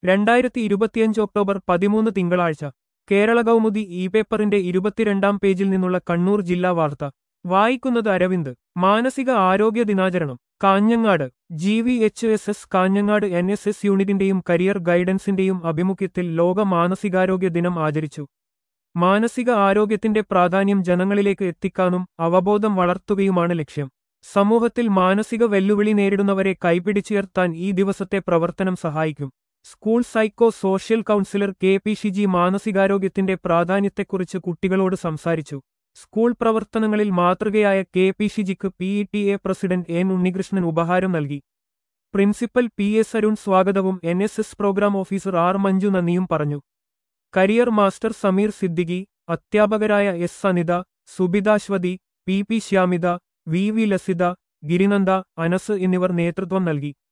2025 October 13 തിങ്കളാഴ്ച Kerala Kaumudi E പേപ്പറിന്റെ 22-ാം പേജിൽ നിന്നുള്ള കണ്ണൂർ ജില്ലാ വാർത്ത വായിക്കുന്നത് അരവിന്ദ്. മാനസിക ആരോഗ്യ ദിനാചരണം കാഞ്ഞങ്ങാട്. GVHSS കാഞ്ഞങ്ങാട് NSS യൂണിറ്റിന്റെയും കരിയർ ഗൈഡൻസിന്റെയും ആഭിമുഖ്യത്തിൽ ലോക മാനസികാരോഗ്യ ദിനം ആചരിച്ചു. മാനസിക ആരോഗ്യത്തിന്റെ പ്രാധാന്യം ജനങ്ങളിലേക്ക് എത്തിക്കാനും അവബോധം വളർത്തുകയുമാണ് ലക്ഷ്യം. സമൂഹത്തിൽ മാനസിക വെല്ലുവിളി നേരിടുന്നവരെ കൈപിടിച്ചുയർത്താൻ ഈ ദിവസത്തെ പ്രവർത്തനം സഹായിക്കും. School psycho social counsellor KP Shiji മാനസികാരോഗ്യത്തിന്റെ പ്രാധാന്യത്തെക്കുറിച്ച് കുട്ടികളോട് സംസാരിച്ചു. സ്കൂൾ പ്രവർത്തനങ്ങളിൽ മാതൃകയായ KP ഷിജിക്ക് PTA പ്രസിഡന്റ് N ഉണ്ണികൃഷ്ണൻ ഉപഹാരം നൽകി. പ്രിൻസിപ്പൽ PS അരുൺ സ്വാഗതവും NSS programme officer R Manju നന്ദിയും പറഞ്ഞു. കരിയർ മാസ്റ്റർ സമീർ സിദ്ദിഖി, അധ്യാപകരായ S Anitha, സുബിതാശ്വതി, PP ശ്യാമിത, VV Lasitha, ഗിരിനന്ദ, Anas എന്നിവർ നേതൃത്വം നൽകി.